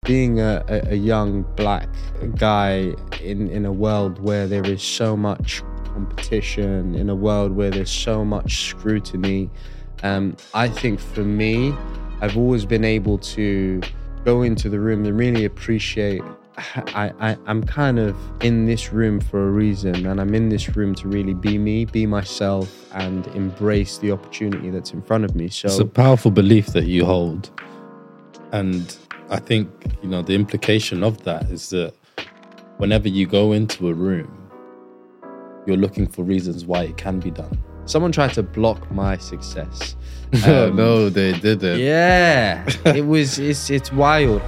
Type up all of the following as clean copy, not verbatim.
being a young black guy in a world where there is so much competition, in a world where there's so much scrutiny, I think for me, I've always been able to go into the room and really appreciate I'm kind of in this room for a reason, and I'm in this room to really be me, be myself, and embrace the opportunity that's in front of me. So it's a powerful belief that you hold. And I think, the implication of that is that whenever you go into a room, you're looking for reasons why it can be done. Someone tried to block my success. No, they didn't. Yeah, it's wild.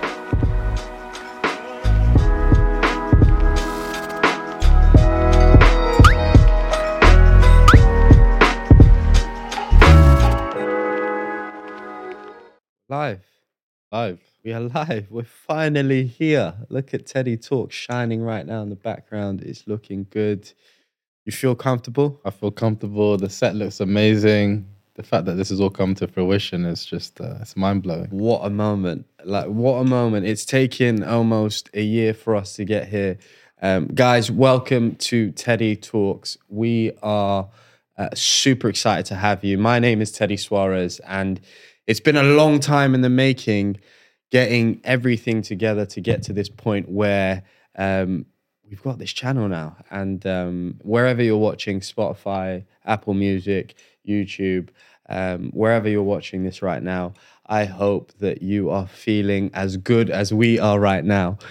Live. We are live. We're finally here. Look at Teddy Talks shining right now in the background. It's looking good. You feel comfortable? I feel comfortable. The set looks amazing. The fact that this has all come to fruition is just, it's mind-blowing. What a moment. What a moment. It's taken almost a year for us to get here. Guys, welcome to Teddy Talks. We are super excited to have you. My name is Teddy Suarez, and it's been a long time in the making, getting everything together to get to this point where we've got this channel now. And wherever you're watching, Spotify, Apple Music, YouTube, wherever you're watching this right now, I hope that you are feeling as good as we are right now.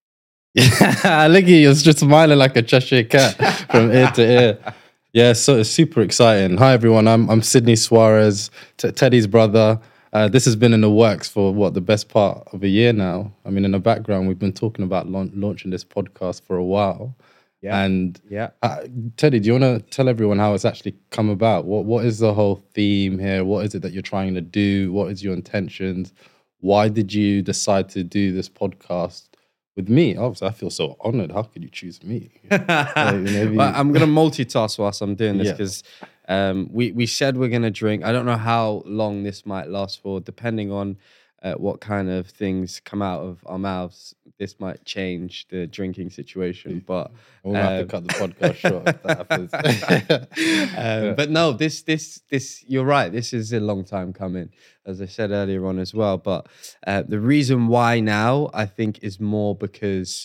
Yeah, look at you, you're just smiling like a Cheshire cat from ear to ear. Yeah, so it's super exciting. Hi everyone, I'm Sydney Suarez, Teddy's brother. This has been in the works for the best part of a year now. I mean, in the background, we've been talking about launching this podcast for a while. Yeah. And Teddy, do you want to tell everyone how it's actually come about? What is the whole theme here? What is it that you're trying to do? What is your intentions? Why did you decide to do this podcast with me? Obviously, I feel so honored. How could you choose me? Well, I'm going to multitask whilst I'm doing this because we said we're going to drink. I don't know how long this might last for, depending on what kind of things come out of our mouths. This might change the drinking situation, but we'll have to cut the podcast short if that happens. But no, this you're right. This is a long time coming, as I said earlier on as well. But the reason why now, I think, is more because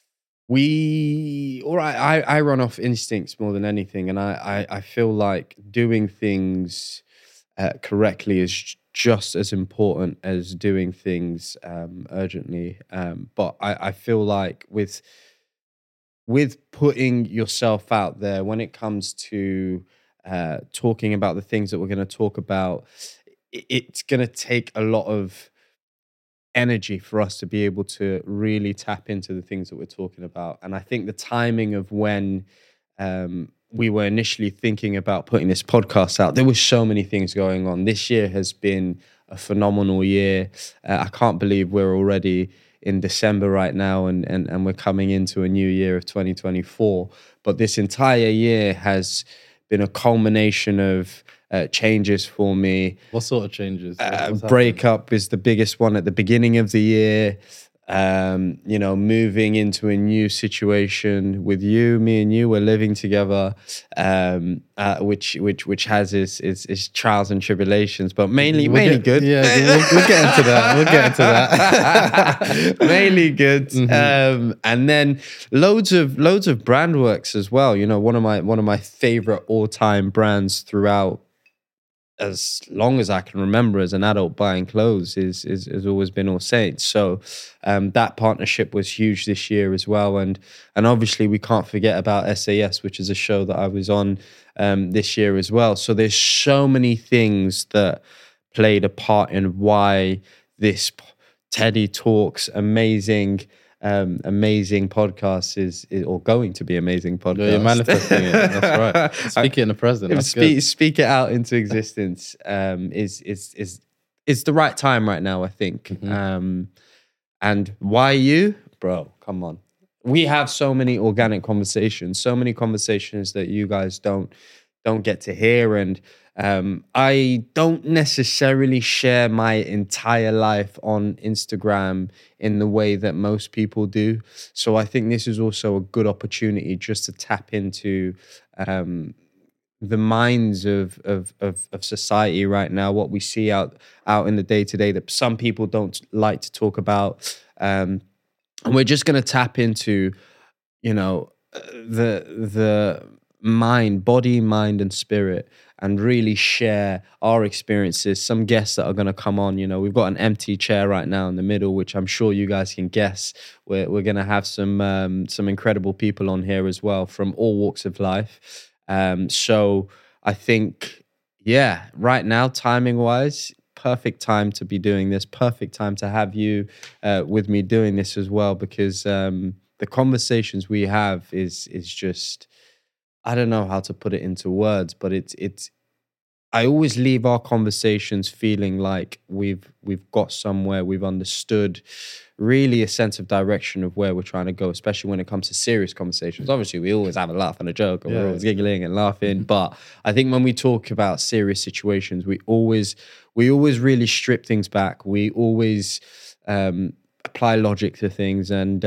I run off instincts more than anything, and I feel like doing things correctly is just as important as doing things urgently. But I feel like with putting yourself out there, when it comes to talking about the things that we're going to talk about, it's going to take a lot of energy for us to be able to really tap into the things that we're talking about. And I think the timing of when we were initially thinking about putting this podcast out, there were so many things going on. This year has been a phenomenal year. I can't believe we're already in December right now and we're coming into a new year of 2024. But this entire year has been a culmination of changes for me. What sort of changes? Breakup is the biggest one at the beginning of the year. Moving into a new situation with you, me and you, we're living together, which has its trials and tribulations, but mainly good. Yeah, we'll get into that. Mainly good. Mm-hmm. And then loads of brand works as well. One of my favorite all-time brands throughout, as long as I can remember as an adult buying clothes is always been All Saints. So that partnership was huge this year as well. And obviously we can't forget about SAS, which is a show that I was on this year as well. So there's so many things that played a part in why this Teddy Talks amazing podcast is or going to be amazing podcast. Yeah, you're manifesting it. That's right. Speak it in the present. Speak it out into existence. Is the right time right now, I think. Mm-hmm. And why you, bro? Come on. We have so many organic conversations, so many conversations that you guys don't get to hear, and I don't necessarily share my entire life on Instagram in the way that most people do. So I think this is also a good opportunity just to tap into the minds of society right now, what we see out in the day to day that some people don't like to talk about. And we're just going to tap into, the mind, body, mind, and spirit, and really share our experiences. Some guests that are going to come on, we've got an empty chair right now in the middle, which I'm sure you guys can guess. We're going to have some incredible people on here as well from all walks of life. So I think, right now, timing wise, perfect time to be doing this. Perfect time to have you with me doing this as well, because the conversations we have is just, I don't know how to put it into words, but it's. I always leave our conversations feeling like we've got somewhere, we've understood really a sense of direction of where we're trying to go, especially when it comes to serious conversations. Obviously, we always have a laugh and a joke, and we're always giggling and laughing. But I think when we talk about serious situations, we always really strip things back. We always apply logic to things, and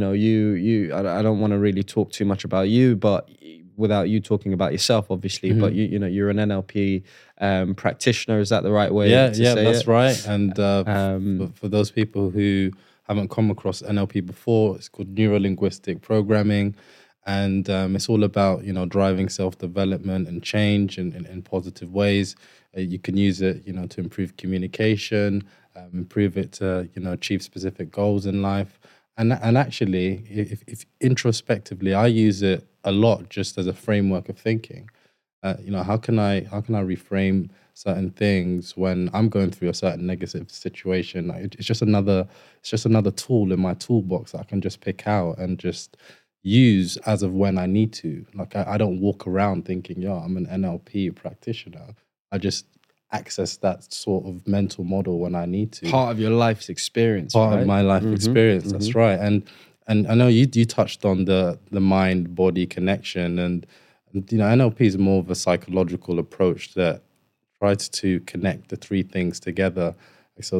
I don't want to really talk too much about you, but without you talking about yourself, obviously, but you're an NLP practitioner. Is that the right way to say that's it? right. And for those people who haven't come across NLP before, it's called Neuro-Linguistic Programming. And it's all about, driving self-development and change in positive ways. You can use it, to improve communication, improve it to, achieve specific goals in life. And actually, if introspectively, I use it a lot just as a framework of thinking. How can I reframe certain things when I'm going through a certain negative situation? It's just another tool in my toolbox that I can just pick out and just use as of when I need to. Like I don't walk around thinking, I'm an NLP practitioner. I just access that sort of mental model when I need to. Part of your life's experience. Part of my life experience. That's right. And I know you touched on the mind body connection, and NLP is more of a psychological approach that tries to connect the three things together. So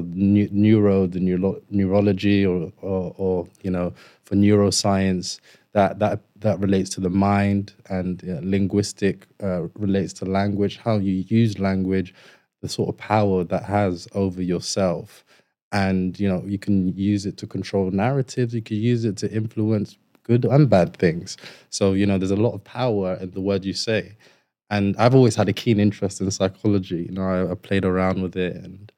neurology, or for neuroscience, that relates to the mind, and linguistic relates to language, how you use language, the sort of power that has over yourself. And, you can use it to control narratives. You can use it to influence good and bad things. So, there's a lot of power in the word you say. And I've always had a keen interest in psychology. I played around with it, and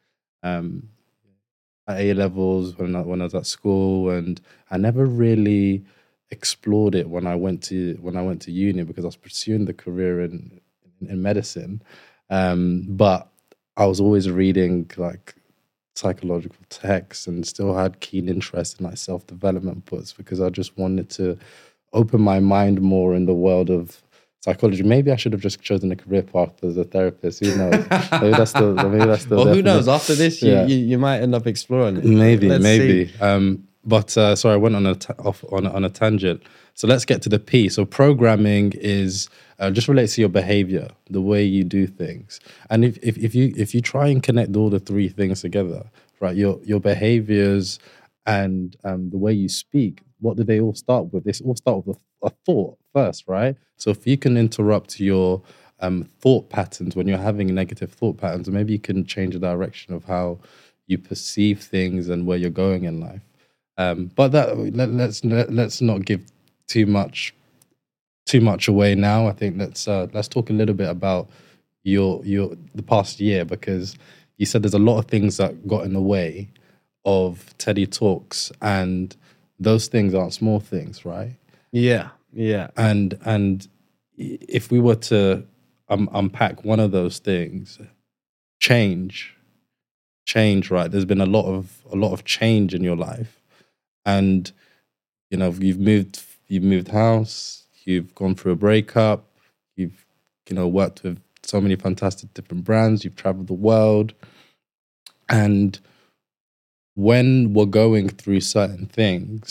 at A-levels when I was at school, and I never really explored it when I went to uni, because I was pursuing the career in medicine. But I was always reading like psychological texts, and still had keen interest in like self-development books, because I just wanted to open my mind more in the world of psychology. Maybe I should have just chosen a career path as a therapist. Who knows? Maybe that's the well, who knows? After this, you might end up exploring it. Maybe. But sorry, I went off on a tangent. So let's get to the P. So programming is just relates to your behavior, the way you do things. And if you try and connect all the three things together, right, your behaviors and the way you speak, what do they all start with? They all start with a thought first, right? So if you can interrupt your thought patterns when you're having negative thought patterns, maybe you can change the direction of how you perceive things and where you're going in life. But let's not give too much away now. I think let's talk a little bit about the past year, because you said there's a lot of things that got in the way of Teddy Talks, and those things aren't small things, right? Yeah. And if we were to unpack one of those things, change, right? There's been a lot of change in your life, and you've moved house, you've gone through a breakup, you've worked with so many fantastic different brands, you've traveled the world, and when we're going through certain things,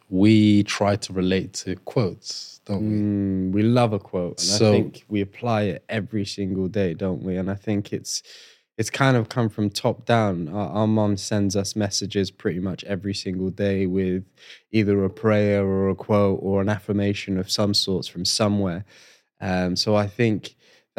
we try to relate to quotes, don't we? We love a quote, and So- I think we apply it every single day, don't we? And I think it's kind of come from top down. Our mom sends us messages pretty much every single day with either a prayer or a quote or an affirmation of some sorts from somewhere. So I think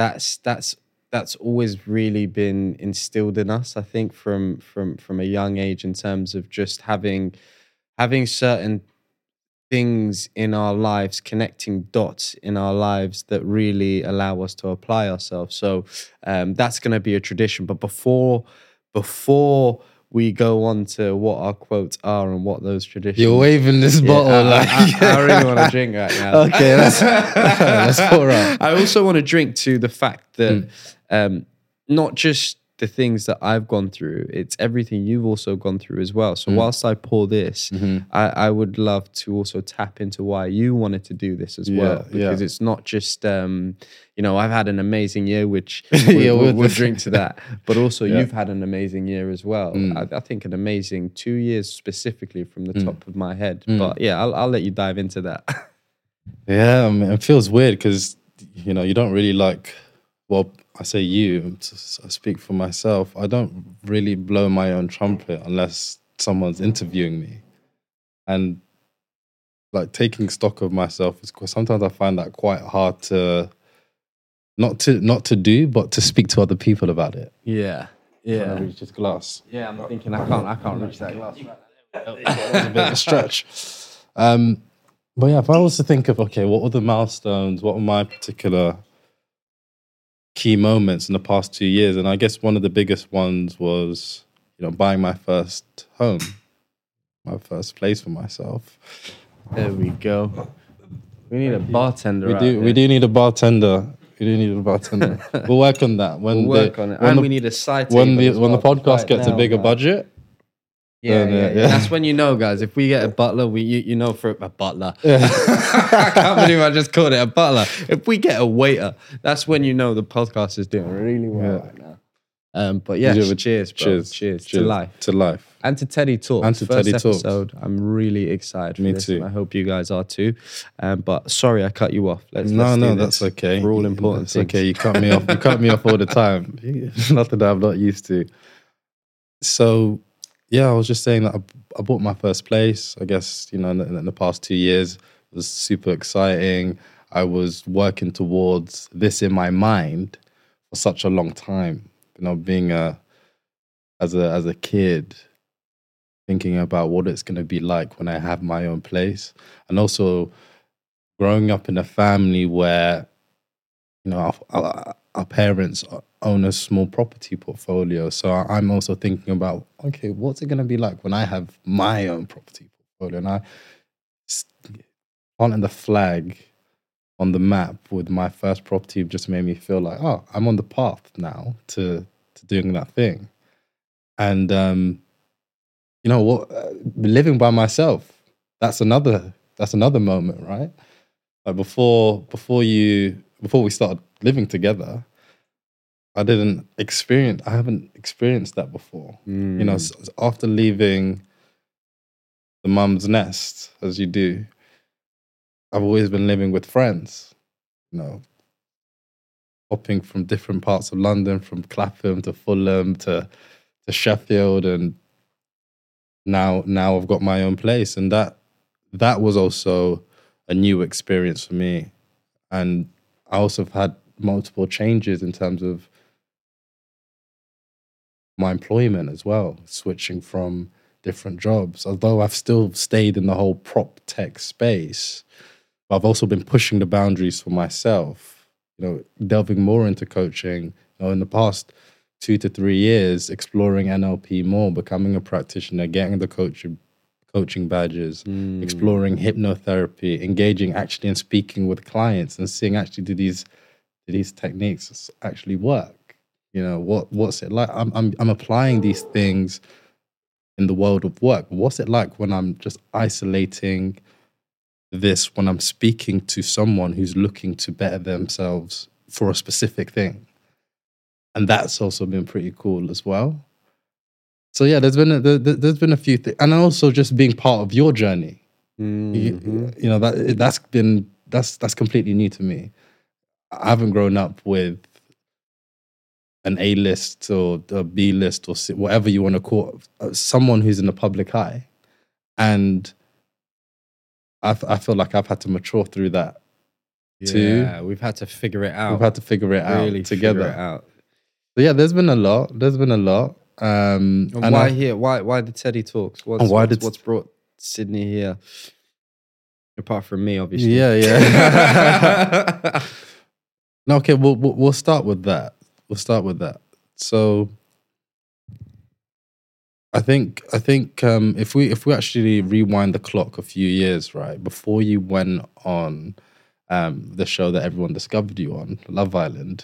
that's always really been instilled in us. I think from a young age, in terms of just having certain things in our lives, connecting dots in our lives that really allow us to apply ourselves. So that's going to be a tradition. But before we go on to what our quotes are and what those traditions, You're waving this bottle I really want to drink right now. Okay, let's pour out. I also want to drink to the fact that not just the things that I've gone through, it's everything you've also gone through as well. So whilst I pour this, I would love to also tap into why you wanted to do this as well. Because it's not just, I've had an amazing year, which we'll drink to that. But also you've had an amazing year as well. I think an amazing 2 years specifically from the top of my head. But yeah, I'll let you dive into that. Yeah, I mean, it feels weird because, you don't really like, well, I say you, I speak for myself. I don't really blow my own trumpet unless someone's interviewing me. And like taking stock of myself is, because sometimes I find that quite hard to, not to do, but to speak to other people about it. Yeah. Trying to reach this glass. Yeah, I'm thinking I can't reach that glass. That was a bit of a stretch. But yeah, if I was to think of, okay, what were the milestones? What were my particular key moments in the past 2 years? And I guess one of the biggest ones was, buying my first home, my first place for myself. There we go. We need a bartender. We do need a bartender. We'll work on that. We'll work on it. And we need a side table when the podcast gets a bigger budget. Yeah. That's when guys, if we get a butler, for a butler. I can't believe I just called it a butler. If we get a waiter, that's when the podcast is doing really well right now. But yeah, cheers, bro. Cheers to life. To life. And to Teddy Talks. And to Teddy Talks. Episode. I'm really excited for this. Me too. And I hope you guys are too. But sorry I cut you off. Let's No, do that's this okay. For all important It's things. okay. You cut me off. You cut me off all the time. Nothing that I'm not used to. So, yeah, I was just saying that I bought my first place. I guess, in the past 2 years, it was super exciting. I was working towards this in my mind for such a long time. Being as a kid, thinking about what it's going to be like when I have my own place. And also growing up in a family where, our parents own a small property portfolio. So I'm also thinking about, okay, what's it going to be like when I have my own property portfolio? And I planting the flag on the map with my first property just made me feel like, oh, I'm on the path now to doing that thing. And, living by myself, that's another moment, right? Like before we started living together, I haven't experienced that before. After leaving the mum's nest, as you do, I've always been living with friends, hopping from different parts of London, from Clapham to Fulham to Sheffield, and now I've got my own place, and that was also a new experience for me. And I also have had multiple changes in terms of my employment as well, switching from different jobs. Although I've still stayed in the whole prop tech space, but I've also been pushing the boundaries for myself, delving more into coaching. In the past 2 to 3 years, exploring NLP more, becoming a practitioner, getting the coaching badges, exploring hypnotherapy, engaging actually and speaking with clients and seeing actually do these techniques actually work? What's it like? I'm applying these things in the world of work. What's it like when I'm just isolating this, when I'm speaking to someone who's looking to better themselves for a specific thing? And that's also been pretty cool as well. So yeah, there's been a few things, and also just being part of your journey. Mhm. You know, that's completely new to me. I haven't grown up with an A list or a B list or whatever you want to call it, someone who's in the public eye, and I feel like I've had to mature through that too. Yeah, we've had to figure it We've out. had to figure it Really out together. figure it out. So yeah, there's been a lot. And And why here? Why the Teddy Talks? What's brought Sydney here? Apart from me, obviously. Yeah. No, okay, we'll start with that. So I think if we actually rewind the clock a few years, right, before you went on the show that everyone discovered you on, Love Island,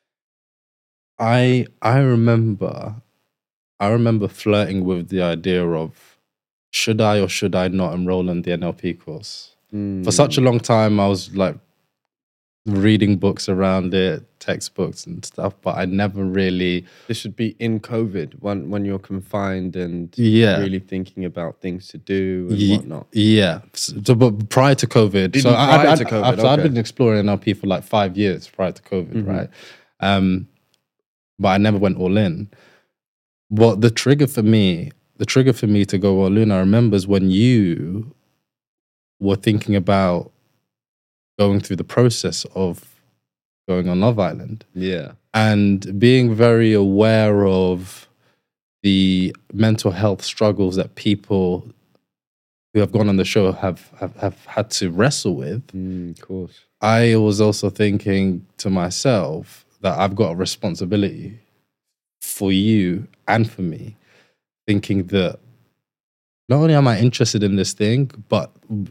I remember flirting with the idea of should I or should I not enroll in the NLP course. For such a long time, I was like reading books around it, textbooks and stuff, but I never really. This would be in COVID when you're confined and Yeah. really thinking about things to do and whatnot. Yeah. So, but prior to COVID, Even prior to COVID, I'd okay. been exploring NLP for like 5 years prior to COVID, right? But I never went all in. What the trigger for me to go all in, I remember, is when you were thinking about going through the process of going on Love Island. Yeah. And being very aware of the mental health struggles that people who have gone on the show have had to wrestle with. Of course. I was also thinking to myself that I've got a responsibility for you and for me, thinking that not only am I interested in this thing, but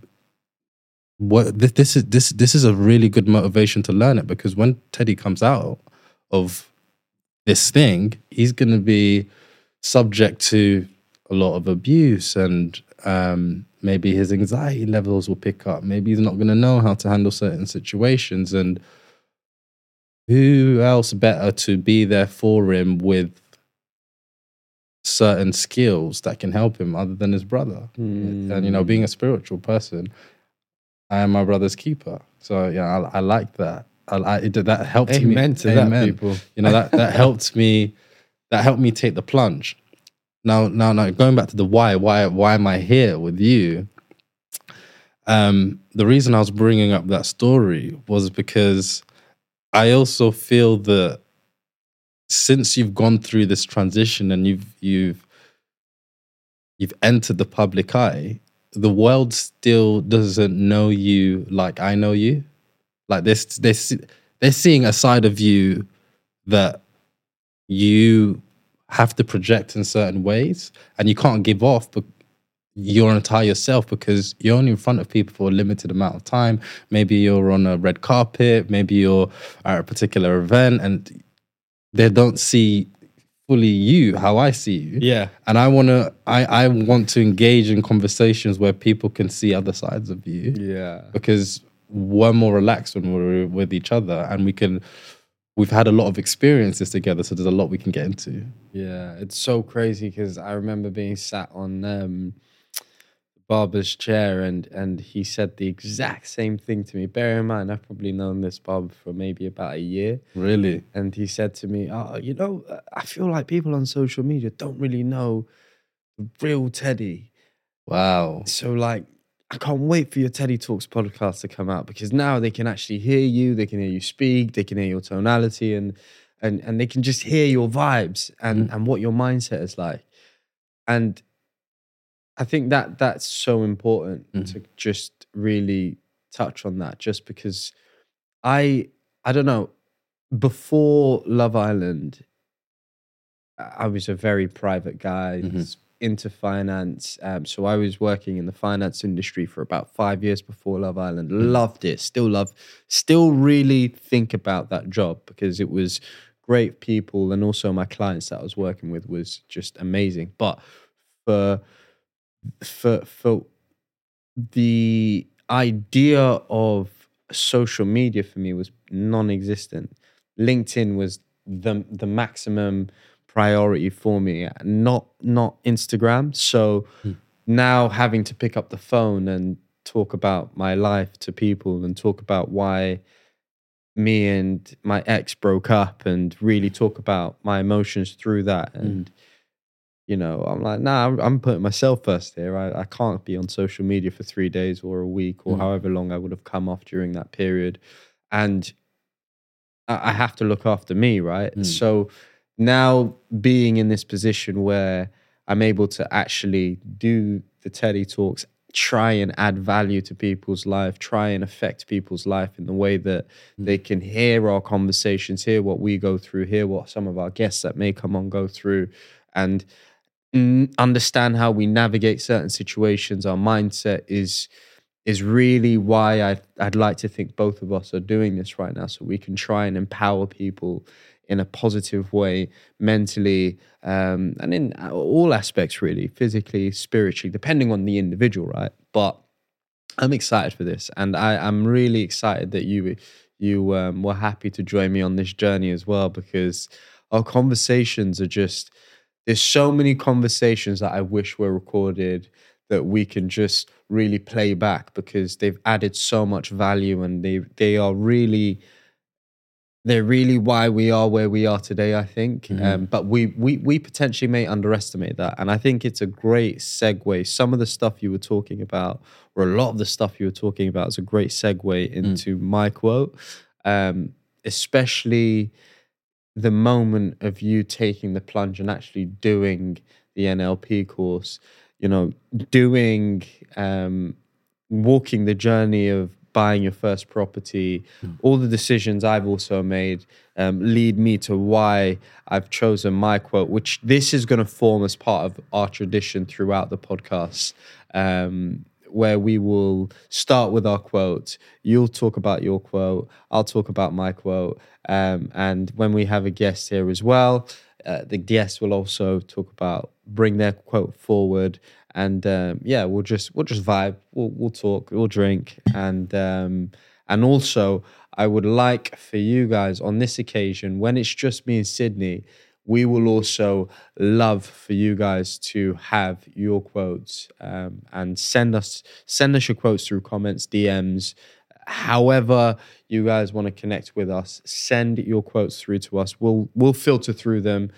this is a really good motivation to learn it, because when Teddy comes out of this thing, he's going to be subject to a lot of abuse, and maybe his anxiety levels will pick up. Maybe he's not going to know how to handle certain situations, and who else better to be there for him with certain skills that can help him other than his brother? And, you know, being a spiritual person, I am my brother's keeper. So yeah, I like that. That helped me. Amen to that, people. You know, that helped me. That helped me take the plunge. Now, going back to the why am I here with you? The reason I was bringing up that story was because I also feel that since you've gone through this transition and you've entered the public eye, the world still doesn't know you like I know you. Like they're seeing a side of you that you have to project in certain ways, and you can't give off your entire self, because you're only in front of people for a limited amount of time. Maybe you're on a red carpet, maybe you're at a particular event, and they don't see fully you how I see you. Yeah. And I want to engage in conversations where people can see other sides of you. Yeah. Because we're more relaxed when we're with each other, and we've had a lot of experiences together, so there's a lot we can get into. Yeah, it's so crazy because I remember being sat on the barber's chair, and he said the exact same thing to me. Bear in mind, I've probably known this barber for maybe about a year. Really? And he said to me, I feel like people on social media don't really know the real Teddy. Wow. So like, I can't wait for your Teddy Talks podcast to come out, because now they can actually hear you, they can hear you speak, they can hear your tonality, and they can just hear your vibes and what your mindset is like. And I think that's so important to just really touch on that, just because I don't know, before Love Island, I was a very private guy, into finance. So I was working in the finance industry for about 5 years before Love Island. Loved it, still really think about that job, because it was great people, and also my clients that I was working with was just amazing. But for the idea of social media for me was non-existent. LinkedIn was the maximum priority for me, not Instagram. So now having to pick up the phone and talk about my life to people and talk about why me and my ex broke up and really talk about my emotions through that. And, you know, I'm like, nah, I'm putting myself first here. I can't be on social media for 3 days or a week or however long I would have come off during that period. And I have to look after me, right? So now being in this position where I'm able to actually do the Teddy Talks, try and add value to people's life, try and affect people's life in the way that they can hear our conversations, hear what we go through, hear what some of our guests that may come on go through, and understand how we navigate certain situations. Our mindset is really why I'd like to think both of us are doing this right now, so we can try and empower people in a positive way, mentally, and in all aspects, really, physically, spiritually, depending on the individual, right? But I'm excited for this, and I'm really excited that you were happy to join me on this journey as well, because our conversations are just, there's so many conversations that I wish were recorded that we can just really play back, because they've added so much value, and they are really, they're really why we are where we are today, I think. But we potentially may underestimate that. And I think it's a great segue. Some of the stuff you were talking about, or a lot of the stuff you were talking about, is a great segue into my quote, especially the moment of you taking the plunge and actually doing the NLP course, you know, doing, walking the journey of buying your first property, all the decisions I've also made lead me to why I've chosen my quote, which this is going to form as part of our tradition throughout the podcast, where we will start with our quote. You'll talk about your quote, I'll talk about my quote, and when we have a guest here as well, the guest will also bring their quote forward, and we'll just vibe, we'll talk, we'll drink, and also I would like for you guys on this occasion, when it's just me and Sydney, we will also love for you guys to have your quotes, and send us your quotes through comments, DMs, however you guys want to connect with us. Send your quotes through to us. We'll filter through them,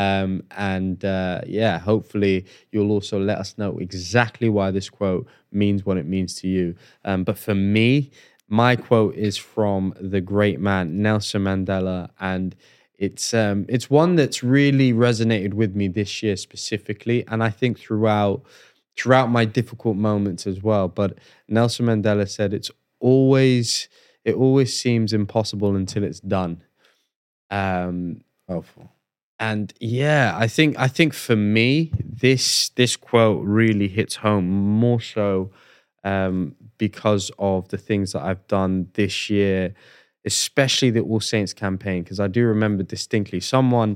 hopefully you'll also let us know exactly why this quote means what it means to you. But for me, my quote is from the great man Nelson Mandela, and it's one that's really resonated with me this year specifically, and I think throughout my difficult moments as well. But Nelson Mandela said, it always seems impossible until it's done. Powerful. And yeah, I think for me, this quote really hits home more so because of the things that I've done this year, especially the All Saints campaign, because I do remember distinctly someone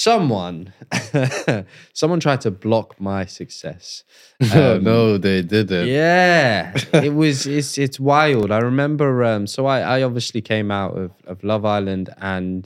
tried to block my success. No, they didn't. Yeah, it's wild. I remember, so I obviously came out of Love Island, and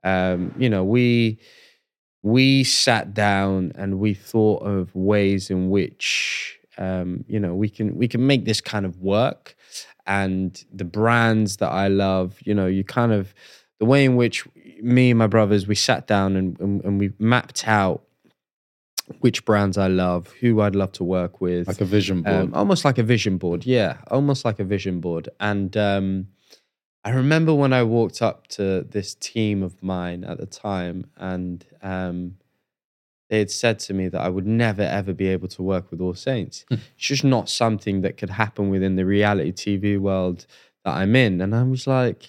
we sat down and we thought of ways in which we can make this kind of work. And the brands that I love, you kind of, the way in which me and my brothers, we sat down and we mapped out which brands I love, who I'd love to work with. Like a vision board. Almost like a vision board. Yeah, almost like a vision board. And I remember when I walked up to this team of mine at the time, and they had said to me that I would never, ever be able to work with All Saints. It's just not something that could happen within the reality TV world that I'm in. And I was like,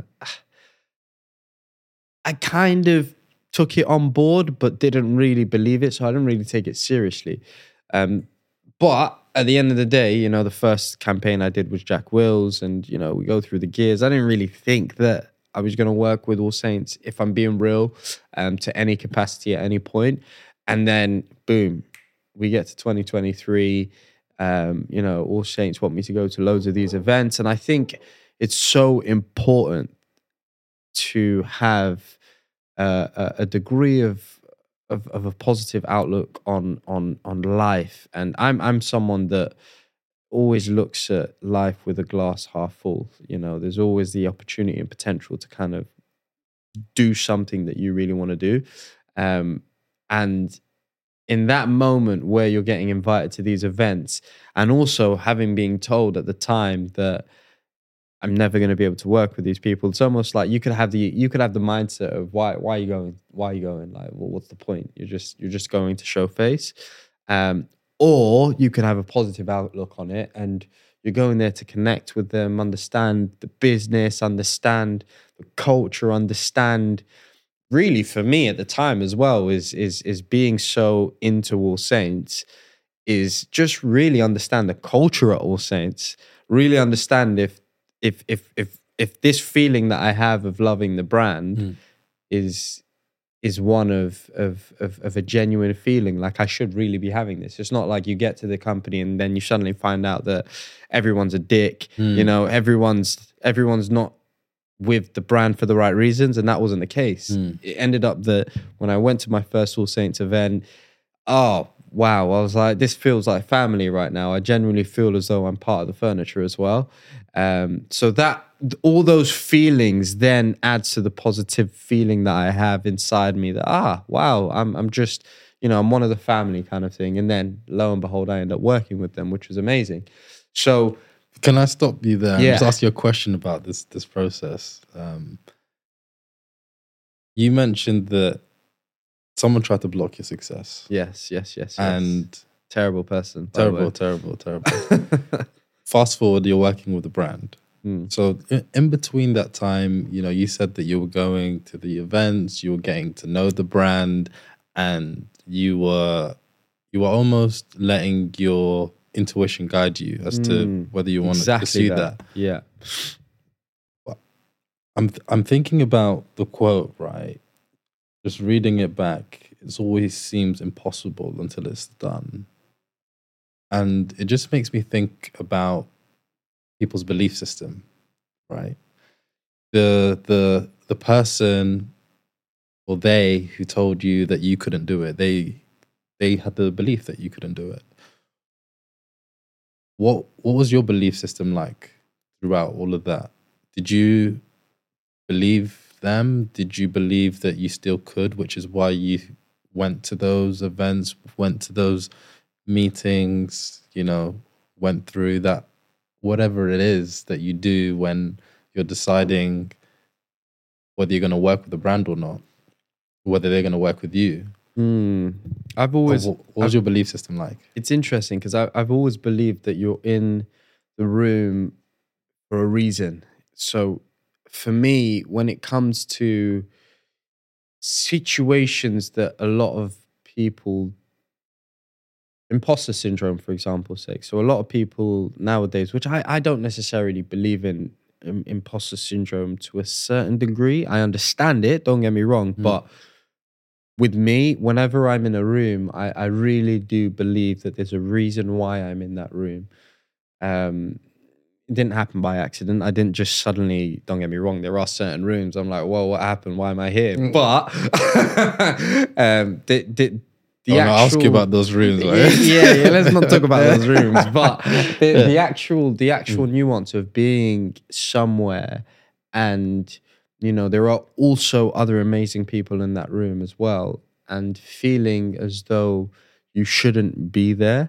I kind of took it on board, but didn't really believe it. So I didn't really take it seriously. But at the end of the day, the first campaign I did was Jack Wills, and, we go through the gears. I didn't really think that I was going to work with All Saints, if I'm being real, to any capacity at any point. And then, boom, we get to 2023. All Saints want me to go to loads of these events. And I think it's so important to have a degree of a positive outlook on life. And I'm someone that always looks at life with a glass half full. There's always the opportunity and potential to kind of do something that you really want to do. And in that moment where you're getting invited to these events, and also having been told at the time that I'm never going to be able to work with these people, it's almost like you could have the mindset of why are you going? Why are you going? Like, well, what's the point? You're just going to show face. Or you can have a positive outlook on it, and you're going there to connect with them, understand the business, understand the culture, understand. Really, for me at the time as well, is being so into All Saints, is just really understand the culture at All Saints. Really understand if this feeling that I have of loving the brand is one of a genuine feeling, like I should really be having this. It's not like you get to the company and then you suddenly find out that everyone's a dick. Everyone's not with the brand for the right reasons, and that wasn't the case. It ended up that when I went to my first All Saints event, oh wow, I was like, this feels like family right now. I genuinely feel as though I'm part of the furniture as well. So that all those feelings then adds to the positive feeling that I have inside me that wow, I'm just, I'm one of the family kind of thing. And then lo and behold, I end up working with them, which was amazing. So can I stop you there? Yeah. Just ask you a question about this process. You mentioned that someone tried to block your success. Yes. And terrible person. Terrible. Fast forward, you're working with the brand. So in between that time, you said that you were going to the events, you were getting to know the brand, and you were almost letting your intuition guide you as to whether you want to pursue that. Yeah. I'm thinking about the quote, right? Just reading it back, it always seems impossible until it's done. And it just makes me think about people's belief system, right? The person or they who told you that you couldn't do it, they had the belief that you couldn't do it. What was your belief system like throughout all of that? Did you believe them? Did you believe that you still could, which is why you went to those events, went to those meetings, went through that, whatever it is that you do when you're deciding whether you're going to work with the brand or not, whether they're going to work with you? I've always. What was your belief system like? It's interesting because I've always believed that you're in the room for a reason. So for me, when it comes to situations that a lot of people, imposter syndrome, for example's sake. So a lot of people nowadays, which I don't necessarily believe in imposter syndrome to a certain degree. I understand it, don't get me wrong, but with me, whenever I'm in a room, I really do believe that there's a reason why I'm in that room. It didn't happen by accident. I didn't just suddenly, don't get me wrong, there are certain rooms I'm like, whoa, what happened? Why am I here? But I'll ask you about those rooms, right? Yeah, let's not talk about those rooms. But the actual nuance of being somewhere, and there are also other amazing people in that room as well, and feeling as though you shouldn't be there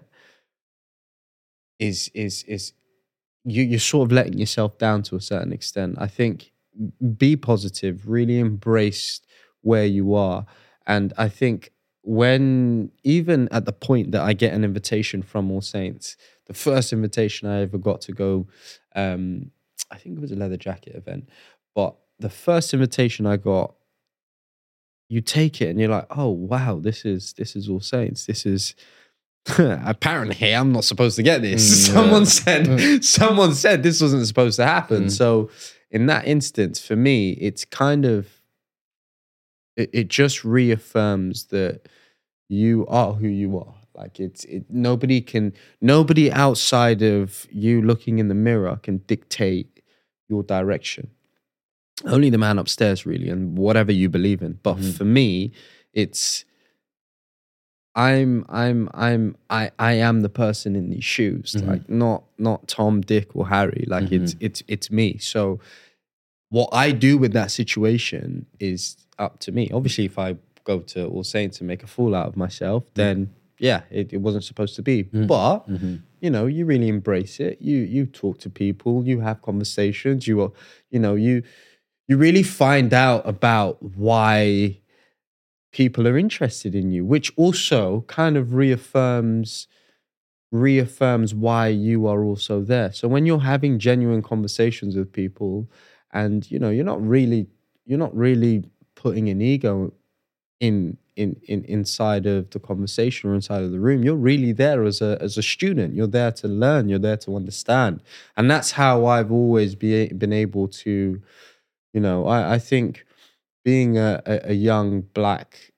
is you're sort of letting yourself down to a certain extent. I think be positive, really embrace where you are. And I think when, even at the point that I get an invitation from All Saints, the first invitation I ever got to go, I think it was a leather jacket event, but the first invitation I got, you take it and you're like, oh wow, this is All Saints. This is apparently I'm not supposed to get this. Someone said this wasn't supposed to happen. So in that instance, for me, it's kind of, it just reaffirms that you are who you are. Like nobody outside of you looking in the mirror can dictate your direction. Only the man upstairs, really, and whatever you believe in. But for me, I am the person in these shoes, like not Tom, Dick, or Harry. Like it's me. So what I do with that situation is up to me. Obviously, if I go to All Saints and make a fool out of myself, then yeah, it wasn't supposed to be. But you know, you really embrace it. You talk to people, you have conversations. You really find out about why people are interested in you, which also kind of reaffirms why you are also there. So when you're having genuine conversations with people, and you know you're not really putting an ego in inside of the conversation or inside of the room, you're really there as a student. You're there to learn, you're there to understand. And that's how I've always been able to, you know, I think being a young black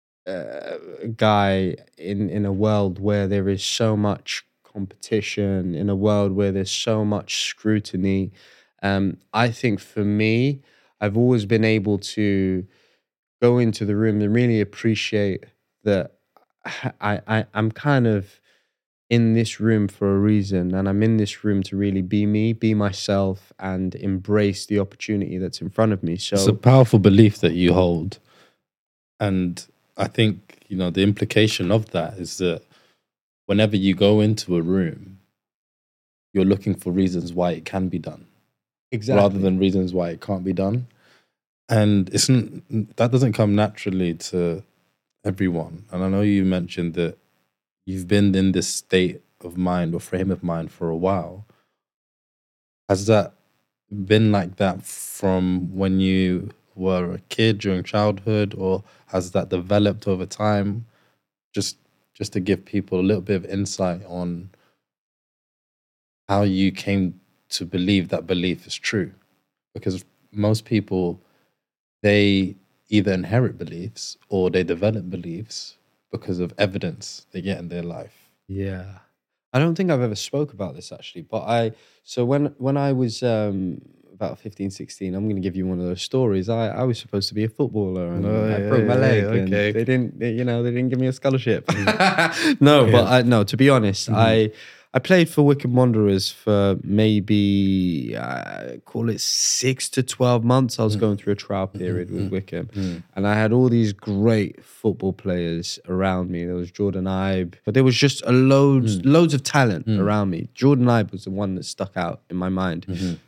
guy in a world where there is so much competition, in a world where there's so much scrutiny, I think for me, I've always been able to go into the room and really appreciate that I'm kind of in this room for a reason, and I'm in this room to really be me, be myself, and embrace the opportunity that's in front of me. So it's a powerful belief that you hold. And I think, you know, the implication of that is that whenever you go into a room, you're looking for reasons why it can be done. Exactly. Rather than reasons why it can't be done. And that doesn't come naturally to everyone. And I know you mentioned that you've been in this state of mind or frame of mind for a while. Has that been like that from when you were a kid during childhood, or has that developed over time? Just to give people a little bit of insight on how you came to believe that belief is true. Because most people, they either inherit beliefs or they develop beliefs because of evidence they get in their life. Yeah. I don't think I've ever spoke about this actually, but when I was about 15, 16, I'm going to give you one of those stories. I was supposed to be a footballer, and I broke my leg, and they didn't give me a scholarship. No, to be honest, I played for Wycombe Wanderers for maybe, call it 6 to 12 months. I was going through a trial period with Wycombe. And I had all these great football players around me. There was Jordan Ibe, but there was just loads of talent around me. Jordan Ibe was the one that stuck out in my mind.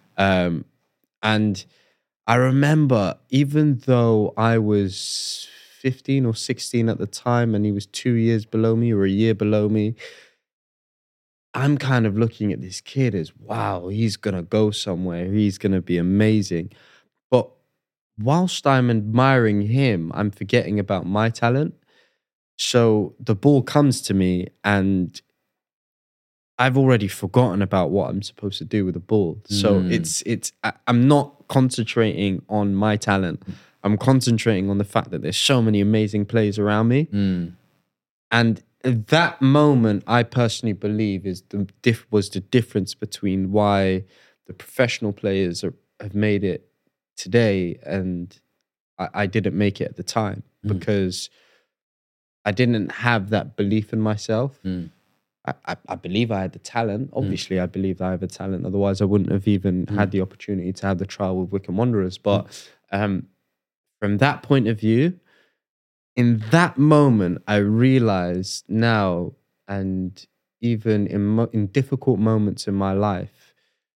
And I remember, even though I was 15 or 16 at the time, and he was 2 years below me or a year below me, I'm kind of looking at this kid as, wow, he's going to go somewhere. He's going to be amazing. But whilst I'm admiring him, I'm forgetting about my talent. So the ball comes to me and I've already forgotten about what I'm supposed to do with the ball. So I'm not concentrating on my talent. I'm concentrating on the fact that there's so many amazing players around me. And that moment, I personally believe, was the difference between why the professional players have made it today and I didn't make it at the time, because I didn't have that belief in myself. I believe I had the talent. Obviously, I believe I have a talent. Otherwise, I wouldn't have even had the opportunity to have the trial with Wycombe Wanderers. But from that point of view, in that moment, I realized now, and even in difficult moments in my life,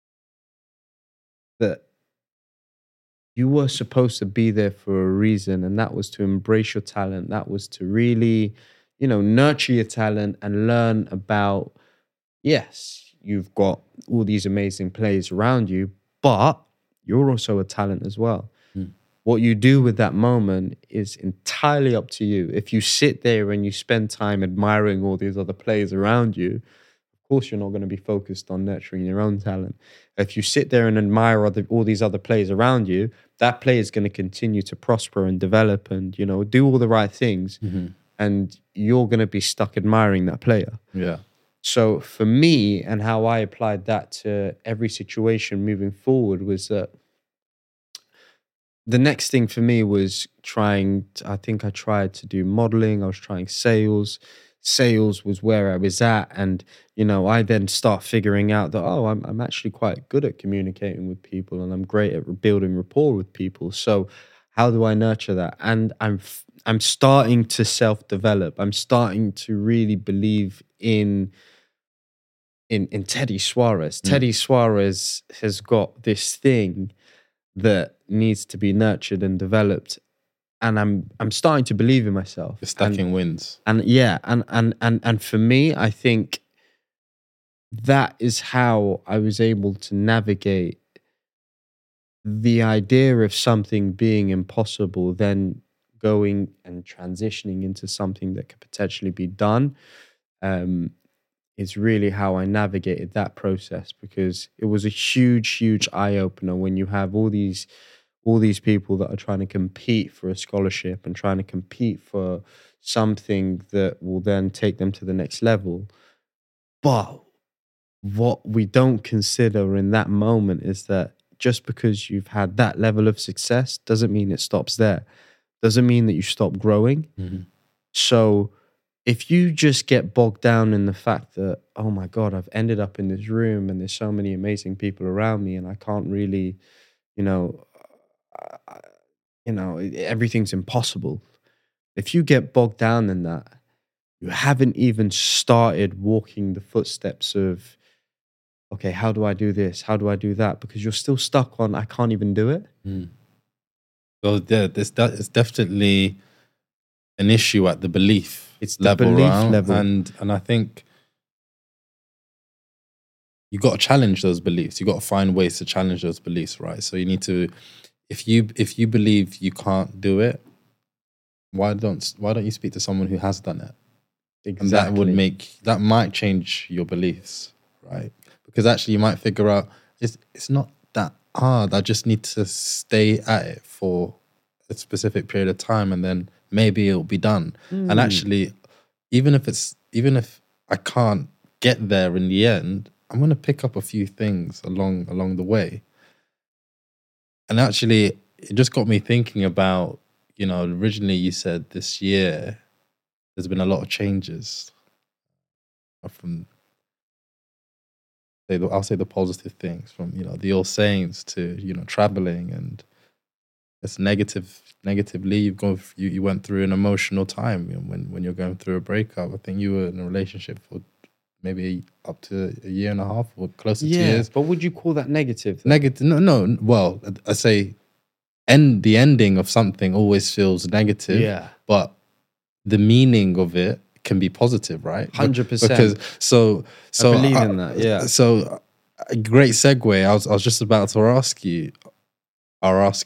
that you were supposed to be there for a reason, and that was to embrace your talent. That was to really, nurture your talent and learn about, yes, you've got all these amazing players around you, but you're also a talent as well. What you do with that moment is entirely up to you. If you sit there and you spend time admiring all these other players around you, of course you're not going to be focused on nurturing your own talent. If you sit there and admire all these other players around you, that player is going to continue to prosper and develop and, do all the right things. And you're going to be stuck admiring that player. Yeah. So for me, and how I applied that to every situation moving forward, was that the next thing for me was I tried to do modeling. I was trying sales. sales was where I was at. And, I then start figuring out that, I'm actually quite good at communicating with people and I'm great at building rapport with people. So how do I nurture that? And I'm starting to self-develop. I'm starting to really believe in Teddy Suarez. Teddy Suarez has got this thing that needs to be nurtured and developed, and I'm starting to believe in myself. You're stacking wins. And yeah, and for me, I think that is how I was able to navigate the idea of something being impossible, then going and transitioning into something that could potentially be done. Is really how I navigated that process, because it was a huge eye opener when you have all these people that are trying to compete for a scholarship and trying to compete for something that will then take them to the next level. But what we don't consider in that moment is that just because you've had that level of success doesn't mean it stops there. Doesn't mean that you stop growing. So if you just get bogged down in the fact that, oh my God, I've ended up in this room and there's so many amazing people around me and I can't really, everything's impossible. If you get bogged down in that, you haven't even started walking the footsteps of, okay, how do I do this? How do I do that? Because you're still stuck on, I can't even do it. Well, yeah, it's definitely an issue at the belief. It's the belief level. And I think you got to challenge those beliefs. You got to find ways to challenge those beliefs, right? So you need to, if you believe you can't do it, why don't you speak to someone who has done it? Exactly. And that might change your beliefs, right? Because actually you might figure out it's not that hard. I just need to stay at it for a specific period of time and then maybe it'll be done. And actually, even if I can't get there in the end, I'm going to pick up a few things along the way. And actually, it just got me thinking about, originally you said this year there's been a lot of changes from, I'll say the positive things, from, the All Saints to, traveling, and it's negatively you went through an emotional time when you're going through a breakup. I think you were in a relationship for maybe up to a year and a half or close to 2 years. But would you call that negative? Negative? No. Well, I say the ending of something always feels negative. Yeah. But the meaning of it can be positive, right? 100%. Because so I believe in that. Yeah. So a great segue. I was just about to ask you. It's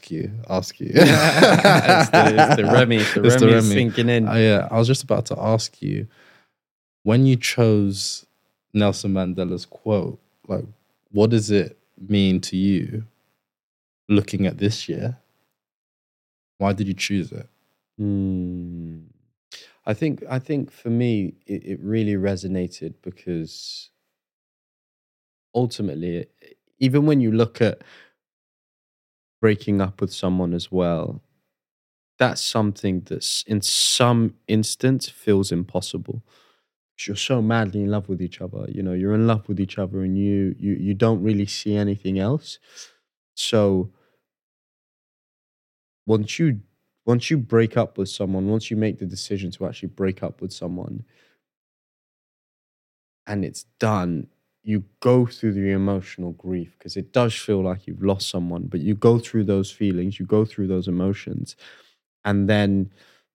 the Remy. The Remy is sinking in. Yeah, I was just about to ask you, when you chose Nelson Mandela's quote, like, what does it mean to you looking at this year? Why did you choose it? I think for me, it really resonated because ultimately, even when you look at breaking up with someone as well, that's something that's in some instance feels impossible. You're so madly in love with each other. You're in love with each other and you don't really see anything else. So once you break up with someone, once you make the decision to actually break up with someone and it's done, you go through the emotional grief, because it does feel like you've lost someone, but you go through those feelings, you go through those emotions, and then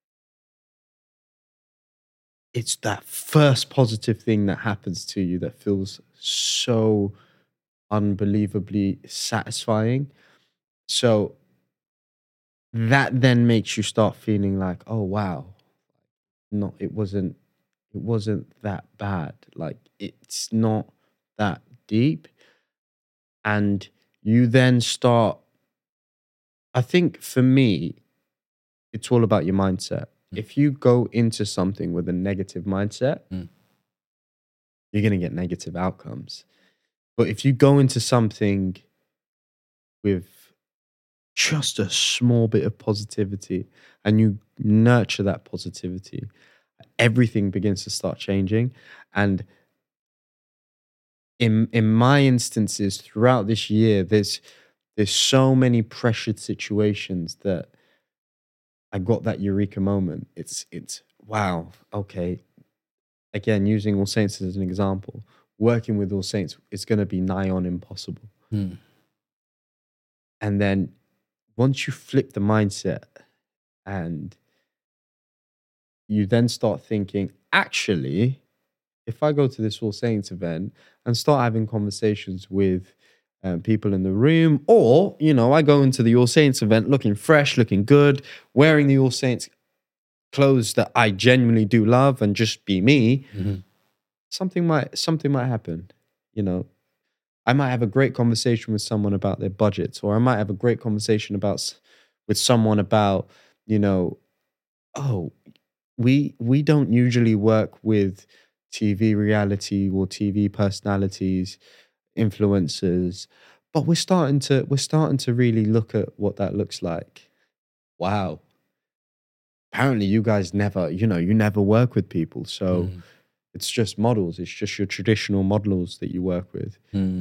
it's that first positive thing that happens to you that feels so unbelievably satisfying. So that then makes you start feeling like, oh wow, it wasn't that bad. Like, it's not that deep. And you then start, I think for me, it's all about your mindset. If you go into something with a negative mindset, you're going to get negative outcomes. But if you go into something with just a small bit of positivity and you nurture that positivity, everything begins to start changing. And in my instances throughout this year, there's so many pressured situations that I got that eureka moment. It's wow, okay. Again, using All Saints as an example, working with All Saints is going to be nigh on impossible. And then once you flip the mindset and you then start thinking, actually, if I go to this All Saints event and start having conversations with people in the room, or, I go into the All Saints event looking fresh, looking good, wearing the All Saints clothes that I genuinely do love and just be me, something might happen. I might have a great conversation with someone about their budgets, or I might have a great conversation with someone about, oh, we don't usually work with TV reality or TV personalities, influencers, but we're starting to really look at what that looks like. Wow. Apparently you guys never, you never work with people. So it's just models. It's just your traditional models that you work with.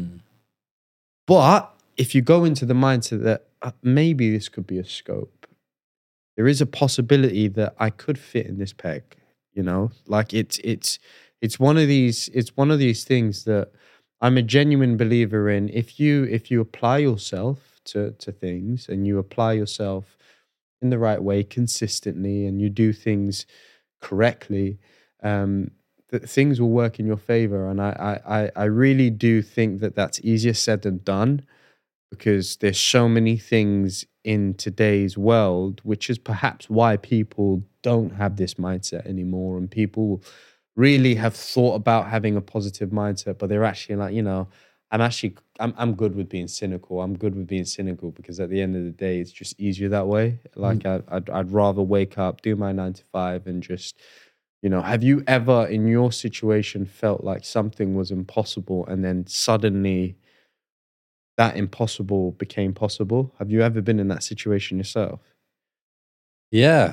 But if you go into the mindset that maybe this could be a scope, there is a possibility that I could fit in this peg, like it's one of these things that I'm a genuine believer in. If you apply yourself to things, and you apply yourself in the right way consistently, and you do things correctly, that things will work in your favor. And I really do think that that's easier said than done, because there's so many things in today's world, which is perhaps why people don't have this mindset anymore, and people really have thought about having a positive mindset, but they're actually like, I'm good with being cynical. I'm good with being cynical because at the end of the day, it's just easier that way. Like I'd rather wake up, do my 9 to 5, and just, have you ever in your situation felt like something was impossible and then suddenly that impossible became possible? Have you ever been in that situation yourself? Yeah.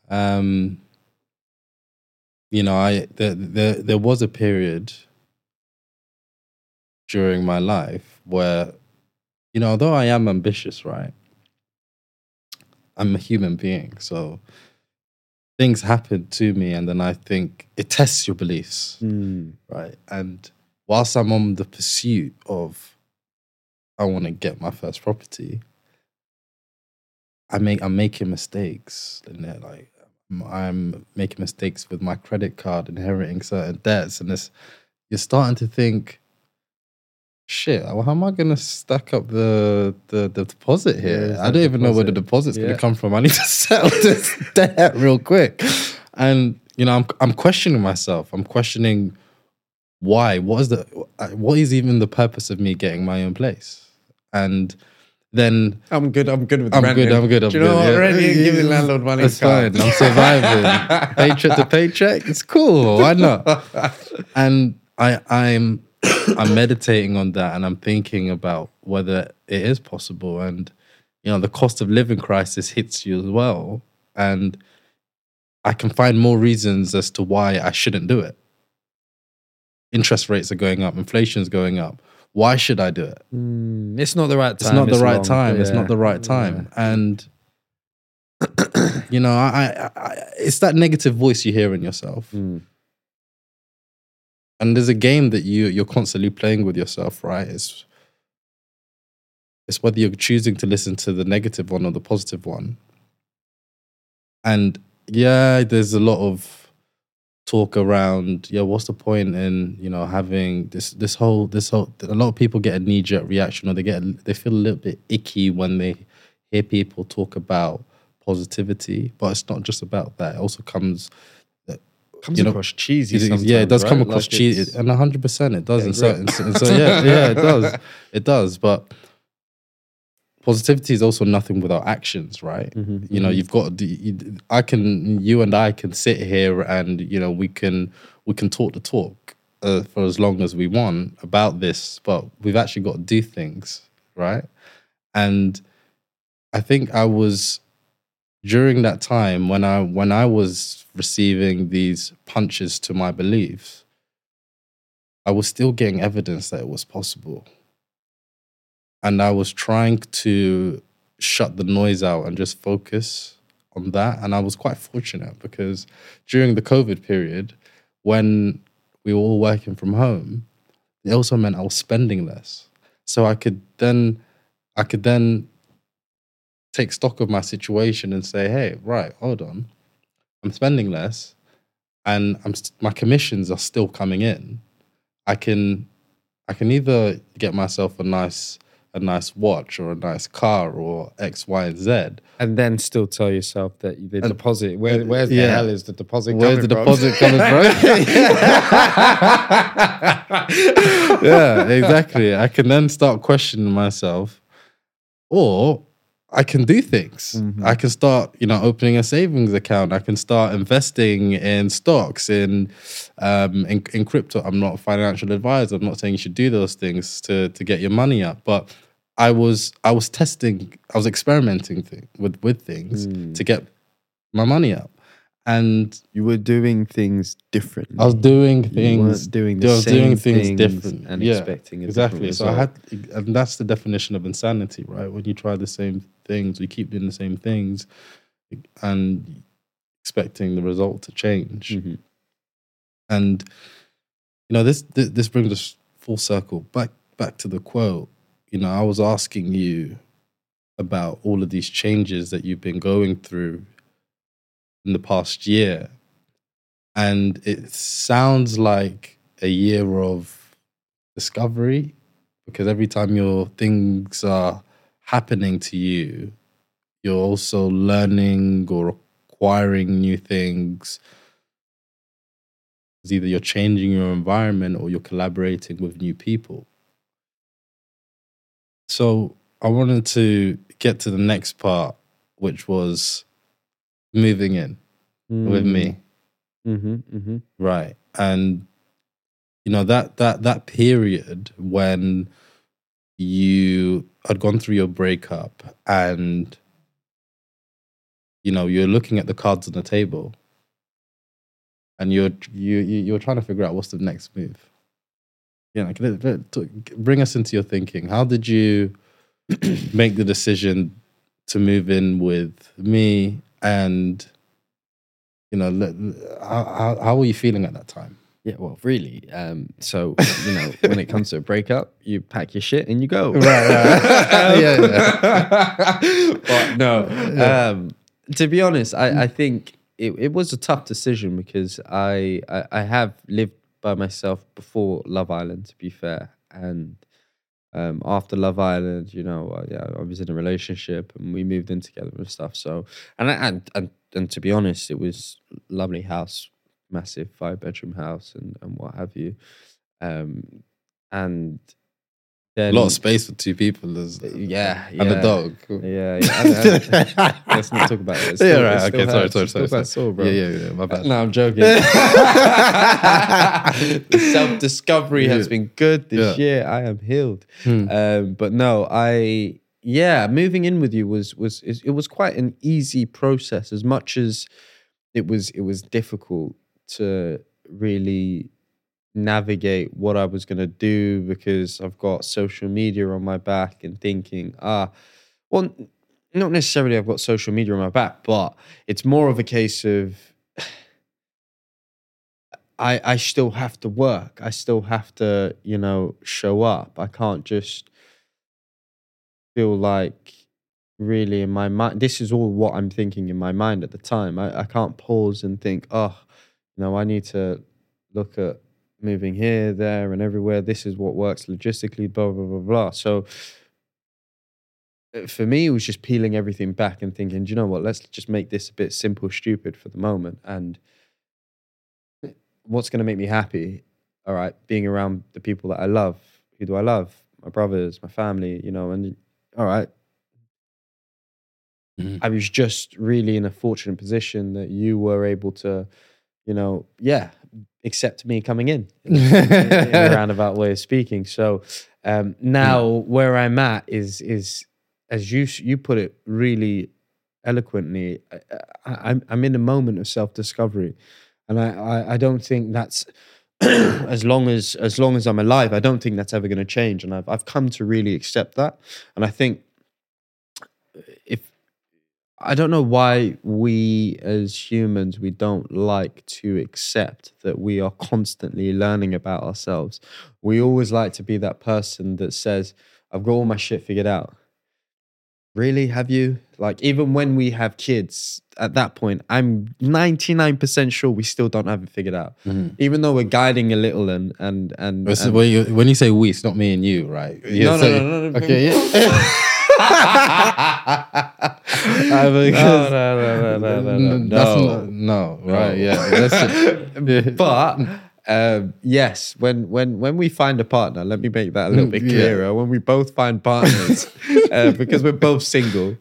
There was a period during my life where, although I am ambitious, right? I'm a human being, so things happen to me, and then I think it tests your beliefs, right? And whilst I'm on the pursuit of, I want to get my first property, I'm making mistakes, and like I'm making mistakes with my credit card, inheriting certain debts, and you're starting to think, shit, well, how am I going to stack up the deposit here? I don't even know where the deposit's going to come from. I need to settle this debt real quick. And, I'm questioning myself. I'm questioning why. What is even the purpose of me getting my own place? And then I'm good with renting. I'm good. Do you know what? Renting, give the landlord money. That's fine. I'm surviving. Paycheck to paycheck. It's cool. Why not? And I'm meditating on that, and I'm thinking about whether it is possible. And, the cost of living crisis hits you as well. And I can find more reasons as to why I shouldn't do it. Interest rates are going up. Inflation's going up. Why should I do it? It's not the right time. It's not the right time. It's not the right time. And, it's that negative voice you hear in yourself. And there's a game that you're constantly playing with yourself, right? It's whether you're choosing to listen to the negative one or the positive one. And yeah, there's a lot of talk around, what's the point in, having this whole a lot of people get a knee-jerk reaction, or they feel a little bit icky when they hear people talk about positivity. But it's not just about that. It also comes across cheesy sometimes, it does come across like cheesy, and 100% it does. It does. But positivity is also nothing without actions, right? You've got you and I can sit here and we can talk the talk for as long as we want about this, but we've actually got to do things, right? And I think I was during that time when I was receiving these punches to my beliefs, I was still getting evidence that it was possible. And I was trying to shut the noise out and just focus on that. And I was quite fortunate because during the COVID period, when we were all working from home, it also meant I was spending less. So I could then take stock of my situation and say, hey, right, hold on. I'm spending less and my commissions are still coming in. I can either get myself a nice watch or a nice car or X, Y, and Z. And then still tell yourself that the deposit, where's the hell is the deposit Where's coming the from? deposit coming from? Yeah, exactly. I can then start questioning myself, or I can do things. Mm-hmm. I can start, opening a savings account. I can start investing in stocks, in crypto. I'm not a financial advisor. I'm not saying you should do those things to get your money up, but I was testing, I was experimenting with things to get my money up. And you were doing things differently. I was doing things. You weren't doing the same things different and expecting a exactly. different So result. and that's the definition of insanity, right? When you try the same things, we keep doing the same things, and expecting the result to change. Mm-hmm. And this brings us full circle back to the quote. I was asking you about all of these changes that you've been going through in the past year. And it sounds like a year of discovery, because every time your things are happening to you, you're also learning or acquiring new things. It's either you're changing your environment or you're collaborating with new people. So I wanted to get to the next part, which was moving in with me. Mm-hmm, mm-hmm. Right. And that period when you had gone through your breakup and you're looking at the cards on the table and you're trying to figure out what's the next move. Bring us into your thinking. How did you make the decision to move in with me? And how were you feeling at that time? Yeah, well, really. So, when it comes to a breakup, you pack your shit and you go. Right. Yeah. But no, to be honest, I think it was a tough decision because I have lived by myself before Love Island, to be fair. And after Love Island, I was in a relationship and we moved in together and stuff. So, and to be honest, it was a lovely house, massive 5-bedroom house and what have you. And then a lot of space for two people. Yeah. And a dog. Yeah. Let's not talk about it. Yeah, right. Okay, sorry. Soul, bro. Yeah. My bad. No, I'm joking. The self-discovery has been good this year. I am healed. But no, moving in with you was quite an easy process, as much as it was difficult to really navigate what I was going to do, because I've got social media on my back and thinking, well, not necessarily I've got social media on my back, but it's more of a case of I still have to work. I still have to, show up. I can't just feel like really in my mind, this is all what I'm thinking in my mind at the time. I can't pause and think, I need to look at moving here, there, and everywhere. This is what works logistically, blah, blah, blah, blah. So for me, it was just peeling everything back and thinking, do you know what? Let's just make this a bit simple, stupid for the moment. And what's going to make me happy? All right, being around the people that I love. Who do I love? My brothers, my family, and all right. Mm-hmm. I was just really in a fortunate position that you were able to, accept me coming in a roundabout way of speaking. So now where I'm at is as you put it really eloquently, I'm in a moment of self-discovery, and I don't think that's as long as I'm alive, I don't think that's ever going to change, and I've come to really accept that. And I think if I don't know why we as humans we don't like to accept that we are constantly learning about ourselves. We always like to be that person that says, "I've got all my shit figured out." Really? Have you? Like, even when we have kids, at that point, I'm 99% sure we still don't have it figured out. Even though we're guiding a little and When you say we, it's not me and you, right? no, So- no, no, no, no. Okay, yeah. That's not, no, right? Yeah, that's But yes, when we find a partner, let me make that a little bit Yeah. clearer. When we both find partners, because we're both single,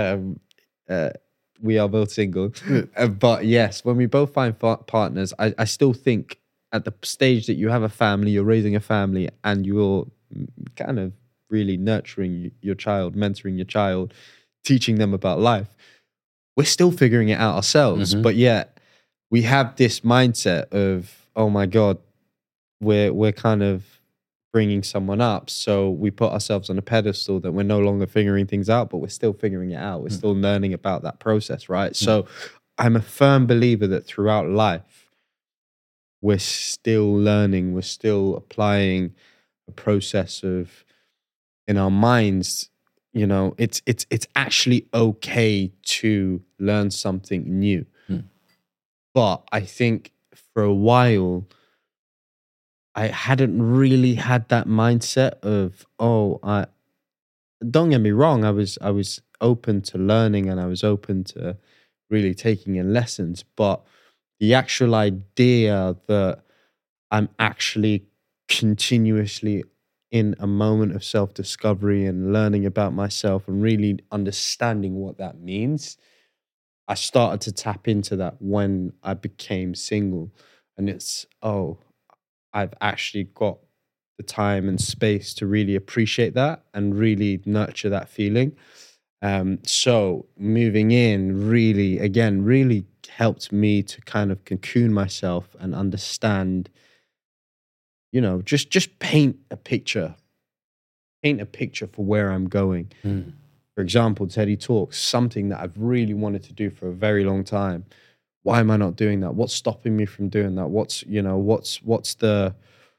we are both single. But yes, when we both find partners, I still think at the stage that you have a family, you're raising a family, and you're kind of really nurturing your child, mentoring your child, teaching them about life, we're still figuring it out ourselves. But yet we have this mindset of, oh my God, we're kind of bringing someone up. So we put ourselves on a pedestal that we're no longer figuring things out, but we're still figuring it out. We're still learning about that process, right? So I'm a firm believer that throughout life, we're still learning, we're still applying a process of, in our minds, you know, it's actually okay to learn something new. But I think for a while, I hadn't really had that mindset of, don't get me wrong, I was open to learning and I was open to really taking in lessons, but the actual idea that I'm actually continuously in a moment of self-discovery and learning about myself and really understanding what that means, I started to tap into that when I became single. And it's, I've actually got the time and space to really appreciate that and really nurture that feeling. So moving in really helped me to kind of cocoon myself and understand, you know, just paint a picture for where I'm going. For example, Teddy Talks, something that I've really wanted to do for a very long time. Why am I not doing that? What's stopping me from doing that? What's the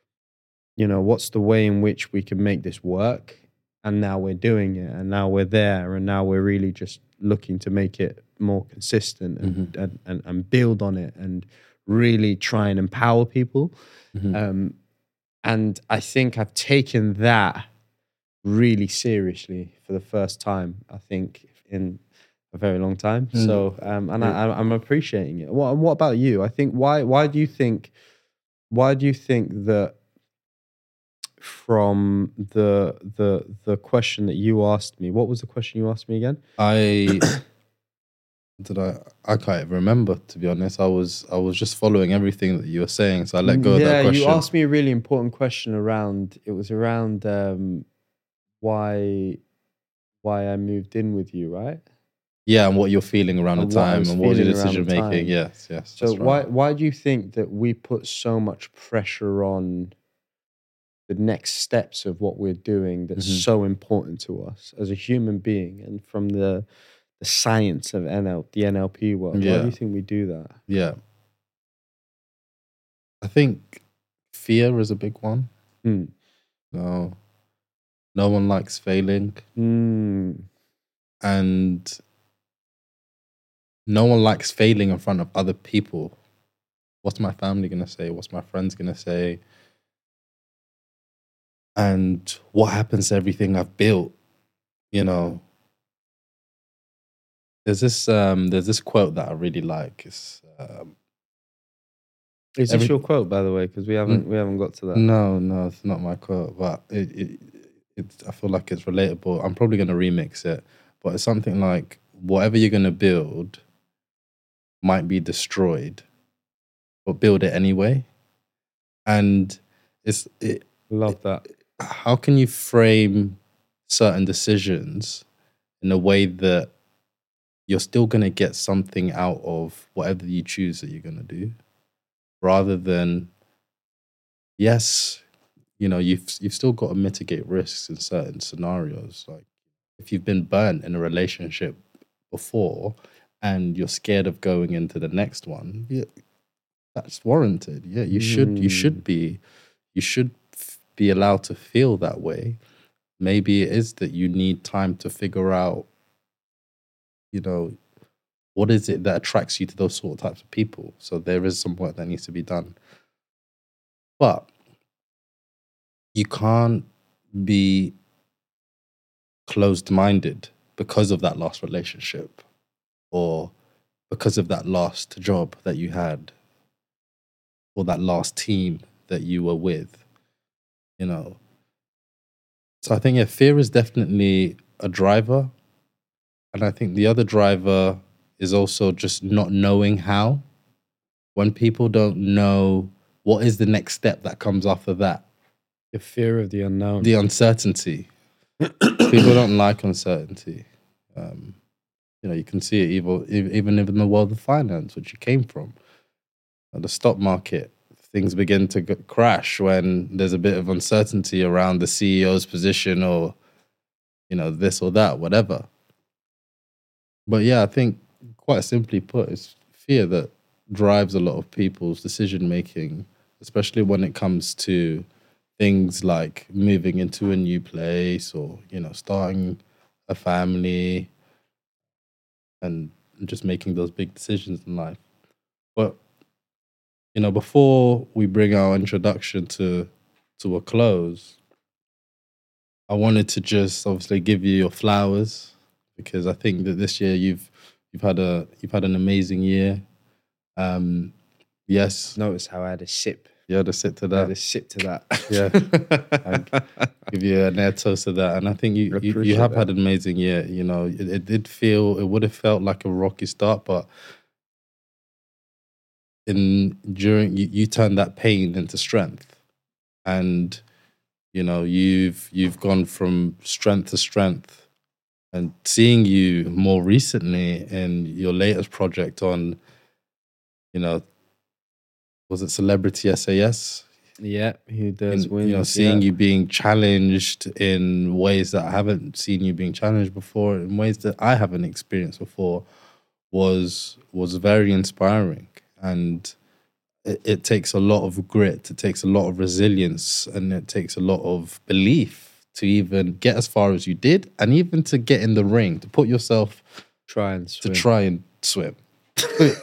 way in which we can make this work? And now we're doing it, and now we're there, and now we're really just looking to make it more consistent and build on it and really try and empower people. And I think I've taken that really seriously for the first time, I think, in a very long time. So, I'm appreciating it. What about you? I think why do you think that from the question that you asked me, what was the question you asked me again? I can't even remember, to be honest. I was just following everything that you were saying, so I let go of that question. You asked me a really important question around why I moved in with you, right? Yeah, and what you're feeling around the time and what your feeling around decision the making. time. Yes. So that's right. why do you think that we put so much pressure on the next steps of what we're doing that's so important to us as a human being, and from the science of the NLP world? Why do you think we do that? Yeah. I think fear is a big one. No one likes failing. And no one likes failing in front of other people. What's my family going to say? What's my friends going to say? And what happens to everything I've built? You know, there's this quote that I really like. It's Is this your quote, by the way? Because we haven't got to that. No, it's not my quote, but I feel like it's relatable. I'm probably going to remix it, but it's something like, whatever you're going to build might be destroyed, but build it anyway. And Love that. How can you frame certain decisions in a way that you're still going to get something out of whatever you choose that you're going to do, rather than, yes, you've still got to mitigate risks in certain scenarios. Like if you've been burnt in a relationship before and you're scared of going into the next one, yeah, that's warranted. Yeah, you should be allowed to feel that way. Maybe it is that you need time to figure out, what is it that attracts you to those sort of types of people. So there is some work that needs to be done. But you can't be closed-minded because of that last relationship or because of that last job that you had or that last team that you were with, So I think, fear is definitely a driver. And I think the other driver is also just not knowing how. When people don't know what is the next step that comes after that. The fear of the unknown. The uncertainty. People don't like uncertainty. You can see it even in the world of finance, which you came from. The stock market, things begin to crash when there's a bit of uncertainty around the CEO's position or, this or that, whatever. But yeah, I think quite simply put, it's fear that drives a lot of people's decision making, especially when it comes to things like moving into a new place or, starting a family and just making those big decisions in life. But, before we bring our introduction to a close, I wanted to just obviously give you your flowers, because I think that this year you've had an amazing year. Yes. Notice how I had a sip. You had a sip to I had that. a sip to that. Yeah. I give you an air toast to that. And I think you have had an amazing year. It would have felt like a rocky start, but you turned that pain into strength. And, you've gone from strength to strength. And seeing you more recently in your latest project on, was it Celebrity SAS? Yeah, who does win? Seeing you being challenged in ways that I haven't seen you being challenged before, in ways that I haven't experienced before, was very inspiring. And it takes a lot of grit, it takes a lot of resilience, and it takes a lot of belief to even get as far as you did, and even to get in the ring, to put yourself try and swim. There's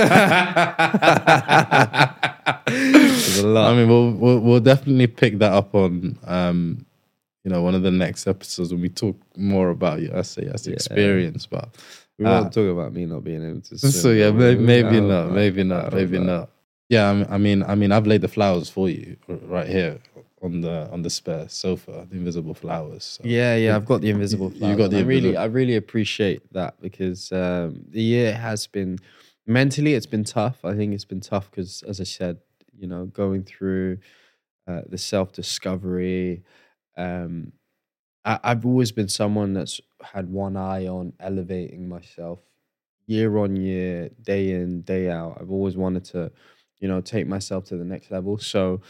a lot. I mean, we'll definitely pick that up on one of the next episodes when we talk more about your SAS experience. But we won't talk about me not being able to swim. So yeah, maybe not. Yeah, I mean, I've laid the flowers for you right here on the spare sofa, the invisible flowers. So. Yeah, I've got the invisible flowers. You got the I really appreciate that, because the year has been, mentally it's been tough. I think it's been tough because, as I said, going through the self-discovery. I've always been someone that's had one eye on elevating myself year on year, day in, day out. I've always wanted to, take myself to the next level. So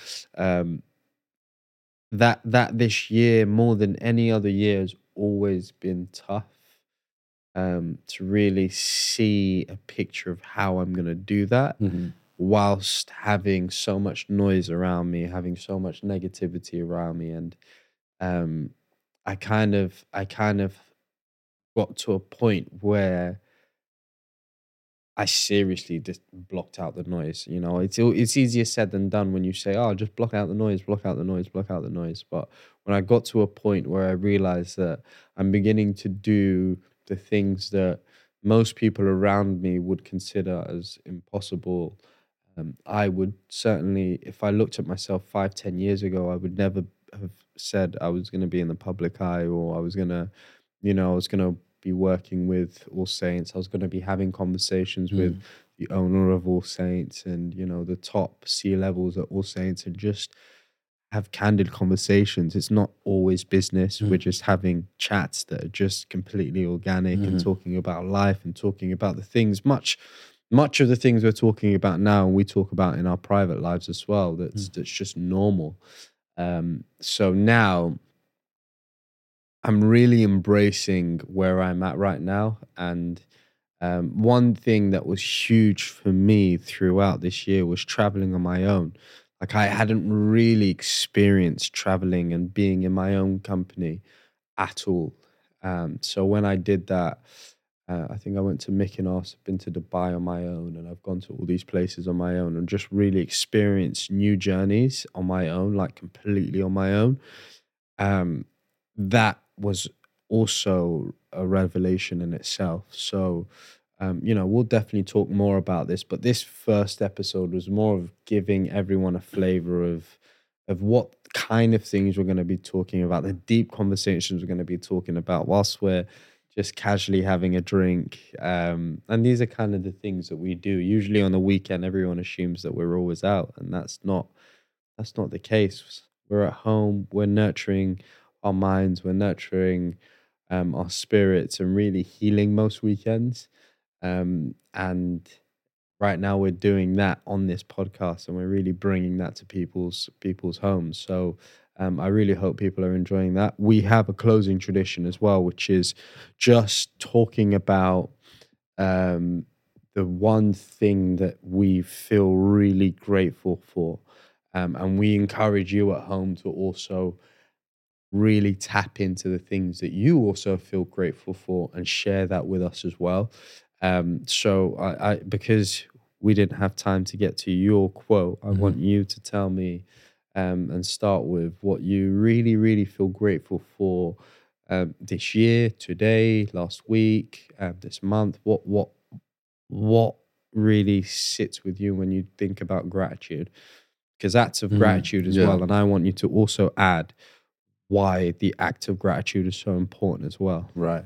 that this year, more than any other year, has always been tough, to really see a picture of how I'm going to do that, whilst having so much noise around me, having so much negativity around me. And I kind of got to a point where I seriously just blocked out the noise. It's easier said than done when you say, "Oh, just block out the noise, block out the noise, block out the noise." But when I got to a point where I realized that I'm beginning to do the things that most people around me would consider as impossible, I would certainly, if I looked at myself 5-10 years ago, I would never have said I was going to be in the public eye, or I was going to, be working with All Saints. I was going to be having conversations with the owner of All Saints and, the top C levels at All Saints, and just have candid conversations. It's not always business. We're just having chats that are just completely organic and talking about life and talking about the things, much of the things we're talking about now, and we talk about in our private lives as well. That's just normal. So now I'm really embracing where I'm at right now. And one thing that was huge for me throughout this year was traveling on my own. Like, I hadn't really experienced traveling and being in my own company at all. So when I did that, I think I went to Mykonos, I've been to Dubai on my own, and I've gone to all these places on my own and just really experienced new journeys on my own, like completely on my own. That was also a revelation in itself. So, we'll definitely talk more about this, but this first episode was more of giving everyone a flavor of what kind of things we're going to be talking about, the deep conversations we're going to be talking about whilst we're just casually having a drink. And these are kind of the things that we do. Usually on the weekend, everyone assumes that we're always out, and that's not the case. We're at home, we're nurturing our minds, we're nurturing our spirits and really healing most weekends. And right now we're doing that on this podcast, and we're really bringing that to people's homes. So I really hope people are enjoying that. We have a closing tradition as well, which is just talking about the one thing that we feel really grateful for. And we encourage you at home to also really tap into the things that you also feel grateful for and share that with us as well. So I because we didn't have time to get to your quote, I want you to tell me and start with what you really, really feel grateful for this year, today, last week, this month. What really sits with you when you think about gratitude? Because acts of gratitude as well. And I want you to also add why the act of gratitude is so important as well. Right.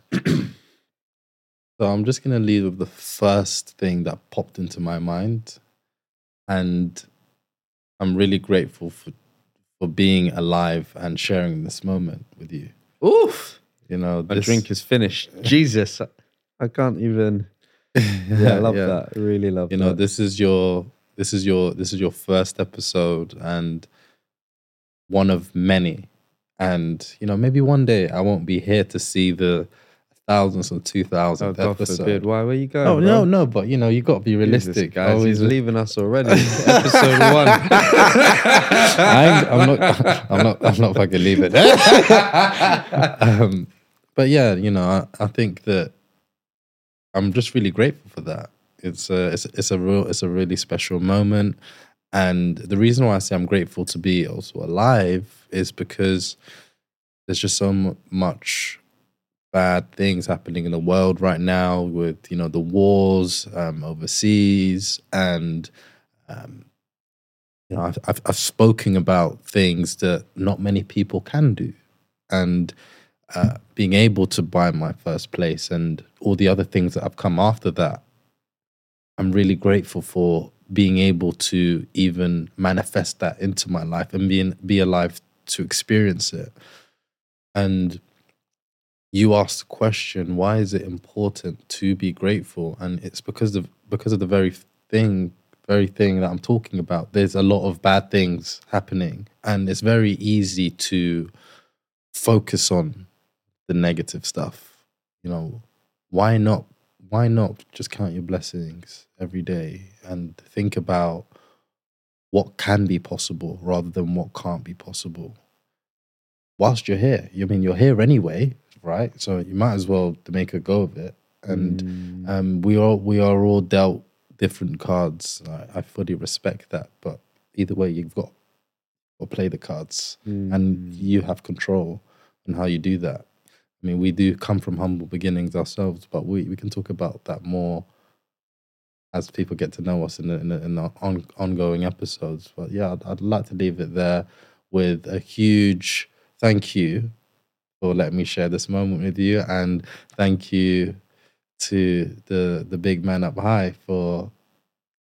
So I'm just going to lead with the first thing that popped into my mind. And I'm really grateful for being alive and sharing this moment with you. Oof. My drink is finished. Jesus. I can't even. Yeah, I love that. I really love that. This is your first episode and one of many. And, maybe one day I won't be here to see the thousands or 2,000th God episode. forbid. Why? Where you going? Oh, bro? no, but you got to be realistic, guys. Always He's leaving us already. Episode 1. I'm not fucking leaving. But yeah, I think that I'm just really grateful for that. It's a really special moment. And the reason why I say I'm grateful to be also alive is because there's just so much bad things happening in the world right now with, the wars overseas. And, I've spoken about things that not many people can do. And being able to buy my first place and all the other things that have come after that, I'm really grateful for being able to even manifest that into my life and be alive to experience it. And you asked the question, why is it important to be grateful? And it's because of the very thing that I'm talking about. There's a lot of bad things happening, and it's very easy to focus on the negative stuff. Why not just count your blessings every day and think about what can be possible rather than what can't be possible whilst you're here? You're here anyway, right? So you might as well make a go of it. And we are all dealt different cards. I fully respect that, but either way, you've got to play the cards, and you have control on how you do that. We do come from humble beginnings ourselves, but we can talk about that more as people get to know us in the ongoing episodes. But yeah, I'd like to leave it there with a huge thank you for letting me share this moment with you, and thank you to the big man up high for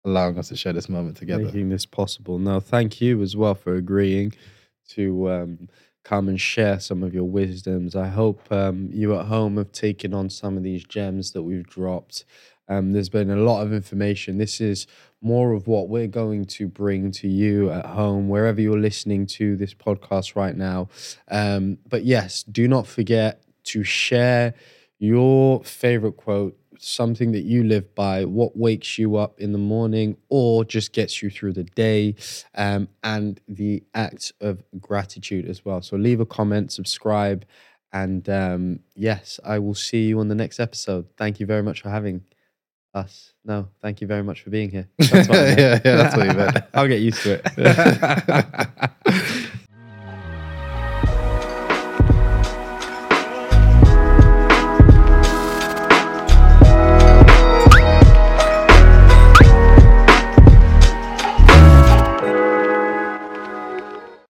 allowing us to share this moment together. Making this possible. No, thank you as well for agreeing to come and share some of your wisdoms. I hope you at home have taken on some of these gems that we've dropped. There's been a lot of information. This is more of what we're going to bring to you at home, wherever you're listening to this podcast right now. But yes, do not forget to share your favorite quote, something that you live by, what wakes you up in the morning or just gets you through the day, and the act of gratitude as well. So leave a comment, subscribe, and yes, I will see you on the next episode. Thank you very much for having us. No, thank you very much for being here. That's what I meant. Yeah, that's what you meant. I'll get used to it.